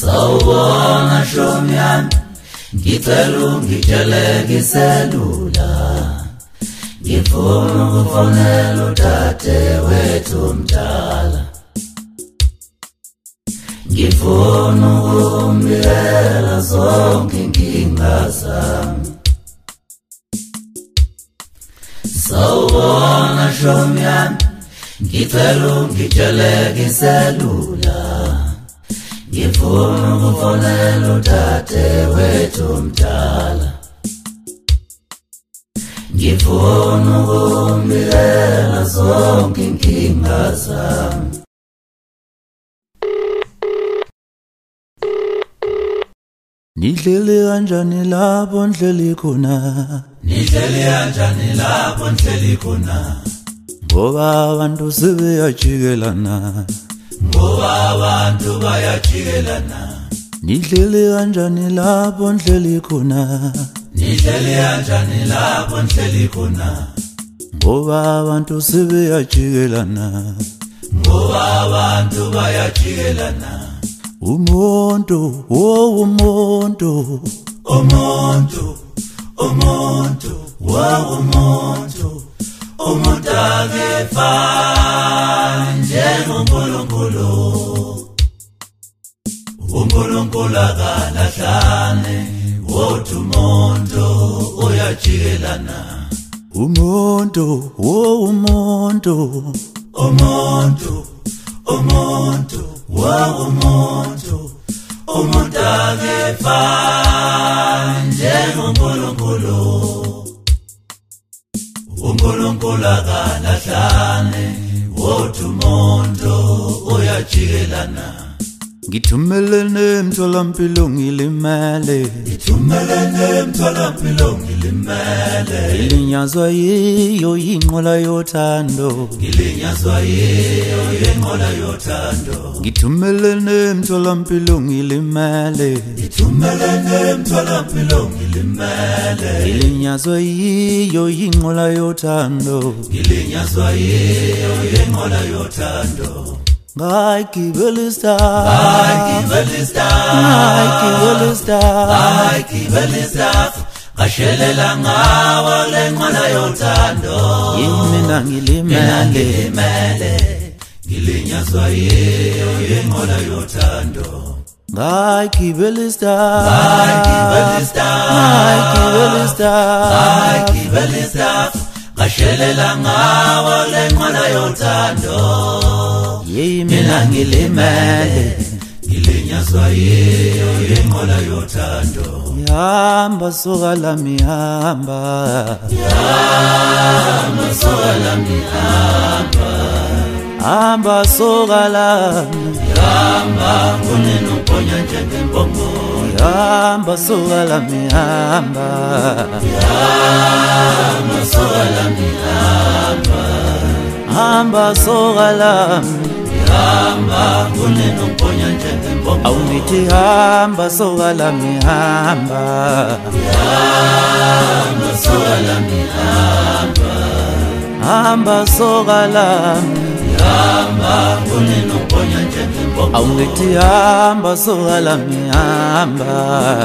Sawubona shomi yami, ngicela ungitsheleke iselula. Ngifuna ukufonela udadewethu omdala. Ngifuna ukumbikela zonke inkinga zami. Sawubona shomi yami, ngicela ungitsheleke iselula. Ngifuna ukufonela udadewethu omdala. Ngifuna ukumbikela zonke inkinga zami. Nihleli kanjani lapho nihleli khona? Nihleli kanjani lapho nihleli khona? Ngoba abantu sebeyajikelana. Ngoba abantu bayajikelana. Nihleli kanjani lapho nihleli khona? Nihleli kanjani lapho nihleli khona? Ngoba abantu sebeyajikelana. Ngoba abantu bayajikelana. Umuntu, oh umuntu, umuntu, umuntu, wow umuntu, umuntu akefani njengoNkulunkulu. uNkulunkulu akalahlane, wothi umuntu uyajikelana. umuntu, oh umuntu, umuntu, umuntu, wow umuntu, umuntu akefani njengoNkulunkulu. uNkulunkulu akalahlane, wothi umuntu uyajikelana. Ngithumelene emtholampilo ngilimele. Ngithumelene emtholampilo ngilimele. Ngilinyazwa yiyo inqola yothando. Ngilinyazwa yiyo inqola yothando. Ngithumelene emtholampilo ngilimele. Ngithumelene emtholampilo ngilimele. Ngilinyazwa yiyo inqola yothando. Ngilinyazwa yiyo inqola yothando. Ngayigibela istar, ngayigibela istar, ngayigibela istar, ngayigibela istar. Ngashelela ngawo lenqola yothando. Mina ngilimele, ngilinyazwa yiyo inqola yothando. Ngayigibela istar, ngayigibela istar, ngayigibela istar, ngayigibela istar. Ngashelela ngawo lenqola yothando. Mina ngilimele, ngilinyazwa yiyo inqola yothando. Yahamba soka lami hamba, yahamba soka lami hamba, hamba soka lami, yahamba kunina uponya njengempongo. Yahamba soka lami hamba, yahamba soka lami hamba, hamba soka lami, yahamba kunina uponya njengempongo. Awungithi hamba soka lami hamba, yahamba soka lami hamba, hamba soka lami, yahamba kunina uponya njengempongo. Awungithi hamba soka lami hamba,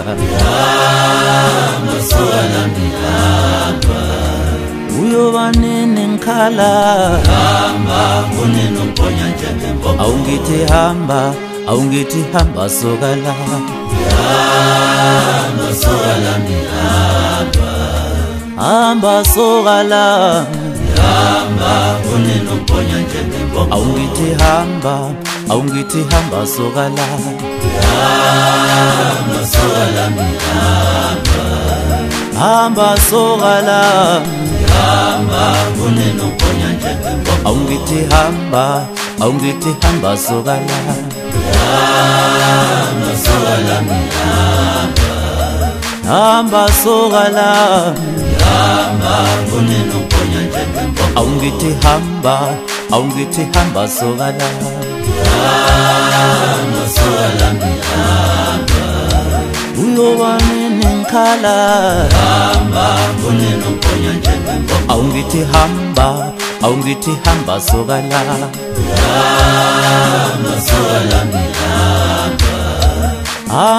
yahamba soka lami hamba. Uyoba nini ngikhala, hamba kunina uponya njengempongo. Awungithi hamba, awungithi hamba soka lami, yahamba soka lami hamba, hamba soka lami, yahamba kunina uponya njengempongo. Awungithi hamba, awungithi hamba soka lami, yahamba soka lami hamba, hamba soka lami, yahamba kunina uponya njengempongo. Awungithi hamba, awungithi hamba soka lami, yahamba soka lami hamba, hamba soka lami, yahamba kunina uponya njengempongo. Awungithi hamba, awungithi hamba soka lami, yahamba soka lami hamba. Uyoba nini ngikhala, hamba kunina uponya njengempongo. Awungithi hamba, awungithi hamba soka lami, hamba soka lami hamba,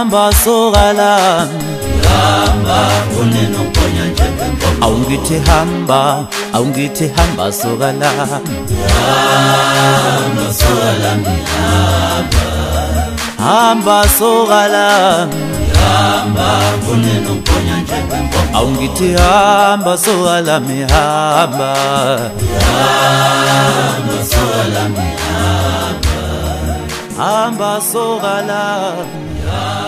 hamba soka lami, hamba uneno mponya njengempompo. awungithi hamba soka lami, Hamba soka lami, hamba soka lami, hamba uneno mponya njengempompo. awungithi hamba soka lami, hamba Soka lami, hamba soka lami.